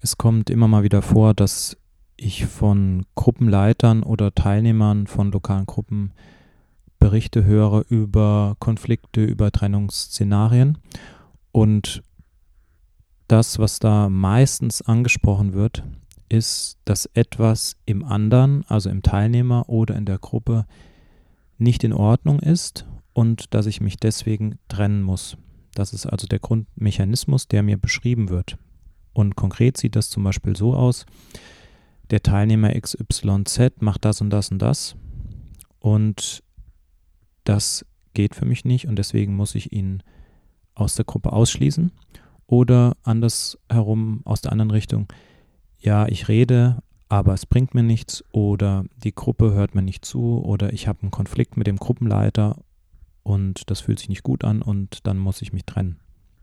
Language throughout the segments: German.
Es kommt immer mal wieder vor, dass ich von Gruppenleitern oder Teilnehmern von lokalen Gruppen Berichte höre über Konflikte, über Trennungsszenarien. Und das, was da meistens angesprochen wird, ist, dass etwas im anderen, also im Teilnehmer oder in der Gruppe, nicht in Ordnung ist und dass ich mich deswegen trennen muss. Das ist also der Grundmechanismus, der mir beschrieben wird. Und konkret sieht das zum Beispiel so aus: Der Teilnehmer XYZ macht das und das und das und das geht für mich nicht und deswegen muss ich ihn aus der Gruppe ausschließen. Oder andersherum, aus der anderen Richtung: Ja, ich rede, aber es bringt mir nichts, oder die Gruppe hört mir nicht zu, oder ich habe einen Konflikt mit dem Gruppenleiter und das fühlt sich nicht gut an und dann muss ich mich trennen.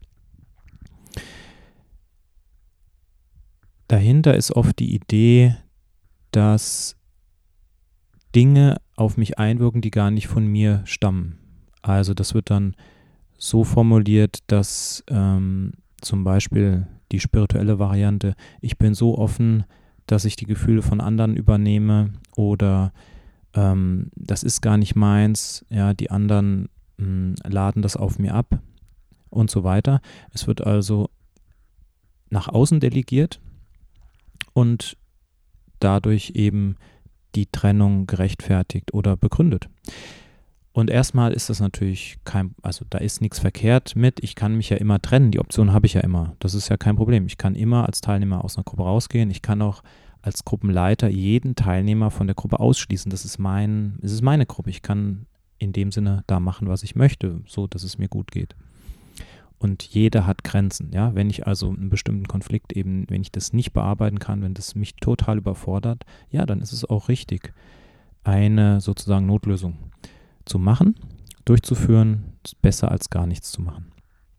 Dahinter ist oft die Idee, dass Dinge auf mich einwirken, die gar nicht von mir stammen. Also das wird dann so formuliert, dass zum Beispiel die spirituelle Variante: Ich bin so offen, dass ich die Gefühle von anderen übernehme, oder das ist gar nicht meins, ja, die anderen laden das auf mir ab und so weiter. Es wird also nach außen delegiert und dadurch eben die Trennung gerechtfertigt oder begründet. Und erstmal ist das natürlich also da ist nichts verkehrt mit. Ich kann mich ja immer trennen, die Option habe ich ja immer. Das ist ja kein Problem. Ich kann immer als Teilnehmer aus einer Gruppe rausgehen. Ich kann auch als Gruppenleiter jeden Teilnehmer von der Gruppe ausschließen. Das ist meine Gruppe. Ich kann in dem Sinne da machen, was ich möchte, so dass es mir gut geht. Und jeder hat Grenzen, ja. Wenn ich also einen bestimmten Konflikt eben, wenn ich das nicht bearbeiten kann, wenn das mich total überfordert, ja, dann ist es auch richtig, eine sozusagen Notlösung zu machen, durchzuführen. Ist besser als gar nichts zu machen.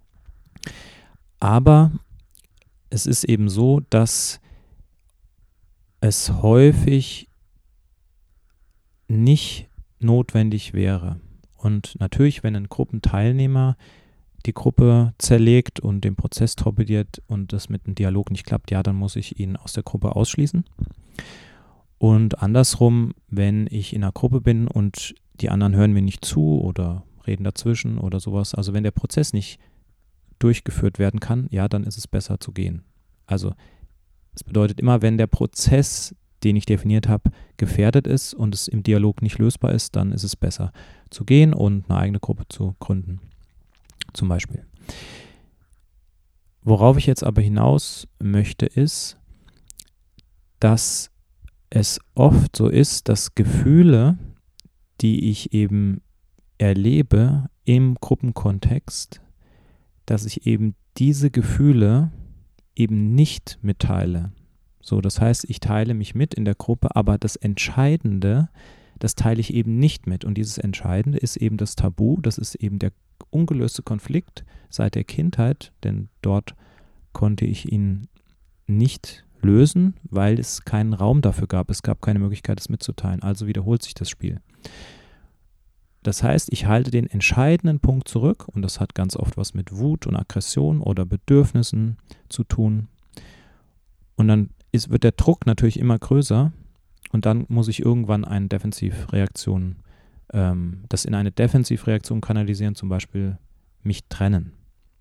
Aber es ist eben so, dass es häufig nicht notwendig wäre. Und natürlich, wenn ein Gruppenteilnehmer die Gruppe zerlegt und den Prozess torpediert und das mit dem Dialog nicht klappt, ja, dann muss ich ihn aus der Gruppe ausschließen. Und andersrum, wenn ich in einer Gruppe bin und die anderen hören mir nicht zu oder reden dazwischen oder sowas, also wenn der Prozess nicht durchgeführt werden kann, ja, dann ist es besser zu gehen. Also es bedeutet immer, wenn der Prozess, den ich definiert habe, gefährdet ist und es im Dialog nicht lösbar ist, dann ist es besser zu gehen und eine eigene Gruppe zu gründen. Zum Beispiel. Worauf ich jetzt aber hinaus möchte, ist, dass es oft so ist, dass Gefühle, die ich eben erlebe im Gruppenkontext, dass ich eben diese Gefühle eben nicht mitteile. So, das heißt, ich teile mich mit in der Gruppe, aber das Entscheidende, das teile ich eben nicht mit. Und dieses Entscheidende ist eben das Tabu, das ist eben der ungelöste Konflikt seit der Kindheit, denn dort konnte ich ihn nicht lösen, weil es keinen Raum dafür gab. Es gab keine Möglichkeit, es mitzuteilen. Also wiederholt sich das Spiel. Das heißt, ich halte den entscheidenden Punkt zurück und das hat ganz oft was mit Wut und Aggression oder Bedürfnissen zu tun. Und dann wird der Druck natürlich immer größer und dann muss ich irgendwann eine Defensivreaktion das in eine Defensivreaktion kanalisieren, zum Beispiel mich trennen.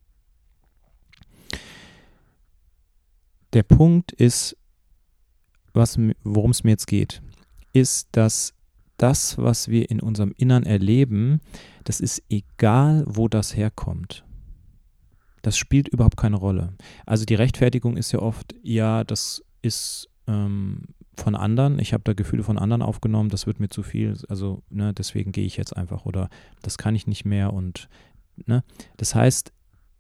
Der Punkt ist, worum es mir jetzt geht, ist, dass das, was wir in unserem Innern erleben, das ist egal, wo das herkommt. Das spielt überhaupt keine Rolle. Also die Rechtfertigung ist ja oft, ja, das ist von anderen, ich habe da Gefühle von anderen aufgenommen, das wird mir zu viel, also deswegen gehe ich jetzt einfach, oder das kann ich nicht mehr und das heißt,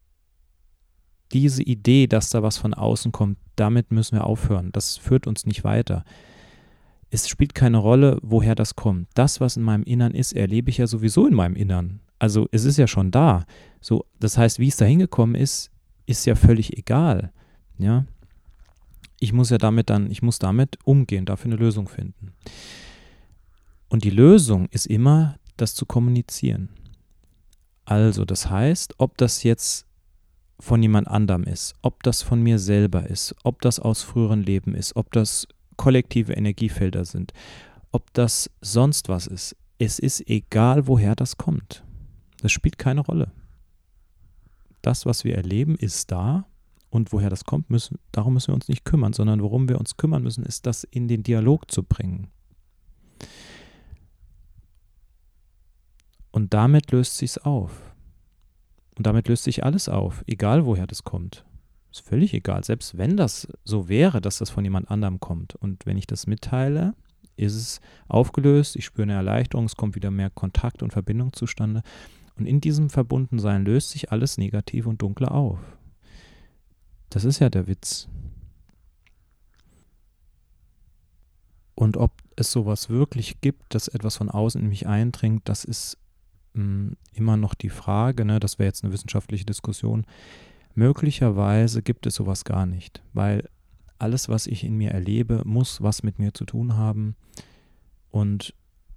diese Idee, dass da was von außen kommt, damit müssen wir aufhören, das führt uns nicht weiter. Es spielt keine Rolle, woher das kommt. Das, was in meinem Innern ist, erlebe ich ja sowieso in meinem Innern. Also es ist ja schon da. So, das heißt, wie es da hingekommen ist, ist ja völlig egal. Ja. Ich muss damit umgehen, dafür eine Lösung finden. Und die Lösung ist immer, das zu kommunizieren. Also, das heißt, ob das jetzt von jemand anderem ist, ob das von mir selber ist, ob das aus früheren Leben ist, ob das kollektive Energiefelder sind, ob das sonst was ist. Es ist egal, woher das kommt. Das spielt keine Rolle. Das, was wir erleben, ist da und woher das kommt, darum müssen wir uns nicht kümmern, sondern worum wir uns kümmern müssen, ist, das in den Dialog zu bringen. Und damit löst sich's auf. Und damit löst sich alles auf, egal woher das kommt. Ist völlig egal, selbst wenn das so wäre, dass das von jemand anderem kommt. Und wenn ich das mitteile, ist es aufgelöst, ich spüre eine Erleichterung, es kommt wieder mehr Kontakt und Verbindung zustande. Und in diesem Verbundensein löst sich alles Negative und Dunkle auf. Das ist ja der Witz. Und ob es sowas wirklich gibt, dass etwas von außen in mich eindringt, das ist immer noch die Frage, ne? Das wäre jetzt eine wissenschaftliche Diskussion. Möglicherweise gibt es sowas gar nicht, weil alles, was ich in mir erlebe, muss was mit mir zu tun haben. Und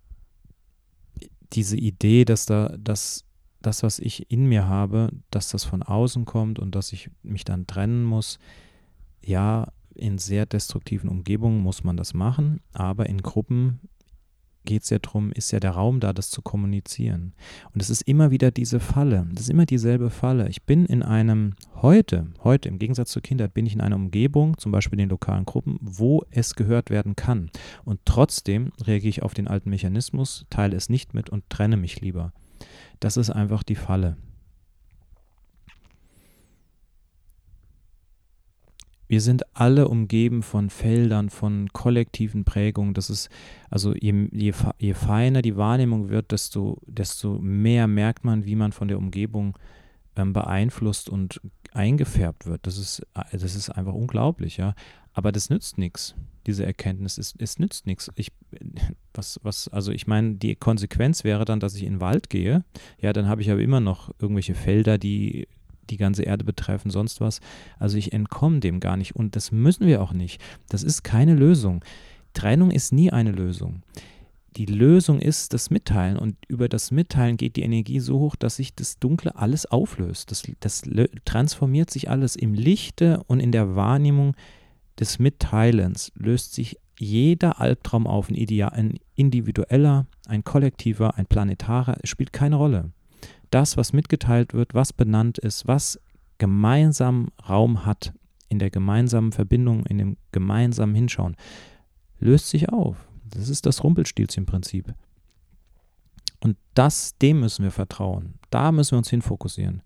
diese Idee, dass das, was ich in mir habe, dass das von außen kommt und dass ich mich dann trennen muss, ja, in sehr destruktiven Umgebungen muss man das machen, aber in Gruppen geht es ja darum, ist ja der Raum da, das zu kommunizieren. Und es ist immer wieder diese Falle, das ist immer dieselbe Falle. Ich bin in einem, heute im Gegensatz zur Kindheit, bin ich in einer Umgebung, zum Beispiel in den lokalen Gruppen, wo es gehört werden kann. Und trotzdem reagiere ich auf den alten Mechanismus, teile es nicht mit und trenne mich lieber. Das ist einfach die Falle. Wir sind alle umgeben von Feldern, von kollektiven Prägungen. Das ist, also je feiner die Wahrnehmung wird, desto mehr merkt man, wie man von der Umgebung beeinflusst und eingefärbt wird. Das ist einfach unglaublich, ja. Aber das nützt nichts, diese Erkenntnis. Es nützt nichts. Also ich meine, die Konsequenz wäre dann, dass ich in den Wald gehe. Ja, dann habe ich aber immer noch irgendwelche Felder, die ganze Erde betreffen, sonst was. Also ich entkomme dem gar nicht und das müssen wir auch nicht. Das ist keine Lösung. Trennung ist nie eine Lösung. Die Lösung ist das Mitteilen und über das Mitteilen geht die Energie so hoch, dass sich das Dunkle alles auflöst. Das transformiert sich alles im Lichte und in der Wahrnehmung des Mitteilens löst sich jeder Albtraum auf, ein individueller, ein kollektiver, ein planetarer, es spielt keine Rolle. Das, was mitgeteilt wird, was benannt ist, was gemeinsam Raum hat, in der gemeinsamen Verbindung, in dem gemeinsamen Hinschauen, löst sich auf. Das ist das Rumpelstilzchen-Prinzip. Und dem müssen wir vertrauen. Da müssen wir uns hinfokussieren.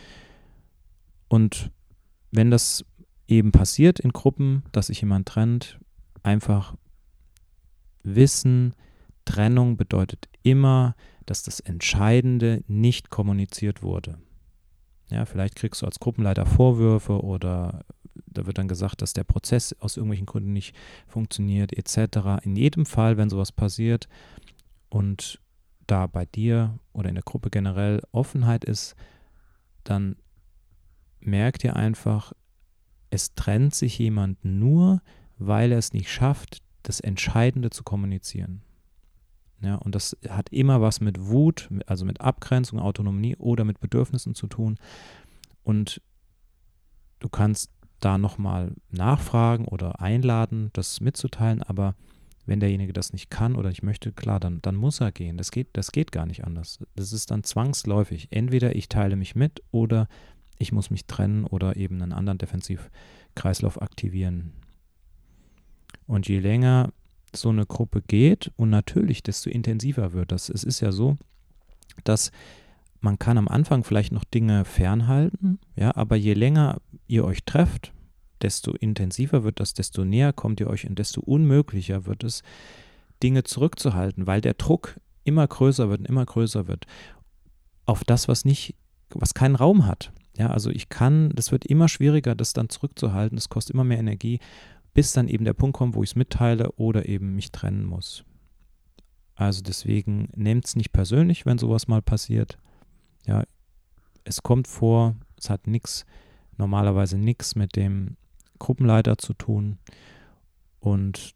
Und wenn das eben passiert in Gruppen, dass sich jemand trennt, einfach wissen, Trennung bedeutet immer, dass das Entscheidende nicht kommuniziert wurde. Ja, vielleicht kriegst du als Gruppenleiter Vorwürfe oder da wird dann gesagt, dass der Prozess aus irgendwelchen Gründen nicht funktioniert, etc. In jedem Fall, wenn sowas passiert und da bei dir oder in der Gruppe generell Offenheit ist, dann merkt ihr einfach, es trennt sich jemand nur, weil er es nicht schafft, das Entscheidende zu kommunizieren. Ja, und das hat immer was mit Wut, also mit Abgrenzung, Autonomie oder mit Bedürfnissen zu tun. Und du kannst da nochmal nachfragen oder einladen, das mitzuteilen, aber wenn derjenige das nicht kann oder nicht möchte, klar, dann muss er gehen. Das geht gar nicht anders. Das ist dann zwangsläufig. Entweder ich teile mich mit oder ich muss mich trennen oder eben einen anderen Defensivkreislauf aktivieren. Und je länger so eine Gruppe geht und natürlich, desto intensiver wird das. Es ist ja so, dass man kann am Anfang vielleicht noch Dinge fernhalten, ja, aber je länger ihr euch trefft, desto intensiver wird das, desto näher kommt ihr euch und desto unmöglicher wird es, Dinge zurückzuhalten, weil der Druck immer größer wird und immer größer wird auf das, was keinen Raum hat. Ja, also das wird immer schwieriger, das dann zurückzuhalten, es kostet immer mehr Energie, bis dann eben der Punkt kommt, wo ich es mitteile oder eben mich trennen muss. Also deswegen nehmt es nicht persönlich, wenn sowas mal passiert. Ja, es kommt vor, es hat normalerweise nichts mit dem Gruppenleiter zu tun. Und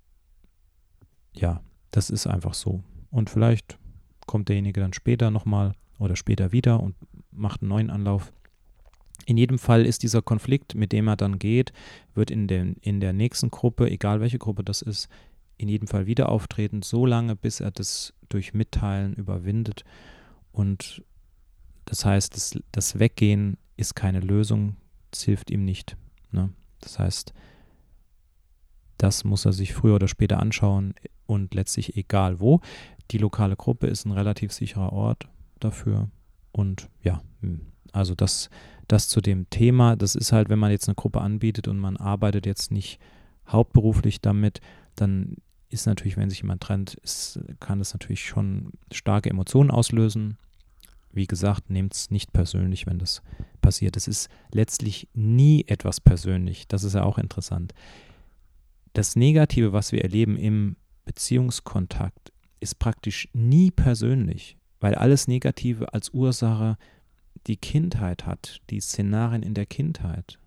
ja, das ist einfach so. Und vielleicht kommt derjenige dann später nochmal oder später wieder und macht einen neuen Anlauf. In jedem Fall ist dieser Konflikt, mit dem er dann geht, wird in der nächsten Gruppe, egal welche Gruppe das ist, in jedem Fall wieder auftreten, so lange, bis er das durch Mitteilen überwindet. Und das heißt, das Weggehen ist keine Lösung, es hilft ihm nicht. Ne? Das heißt, das muss er sich früher oder später anschauen und letztlich egal wo. Die lokale Gruppe ist ein relativ sicherer Ort dafür. Und ja, also das zu dem Thema, das ist halt, wenn man jetzt eine Gruppe anbietet und man arbeitet jetzt nicht hauptberuflich damit, dann ist natürlich, wenn sich jemand trennt, kann das natürlich schon starke Emotionen auslösen. Wie gesagt, nehmt es nicht persönlich, wenn das passiert. Es ist letztlich nie etwas persönlich. Das ist ja auch interessant. Das Negative, was wir erleben im Beziehungskontakt, ist praktisch nie persönlich, weil alles Negative als Ursache die Kindheit hat, die Szenarien in der Kindheit.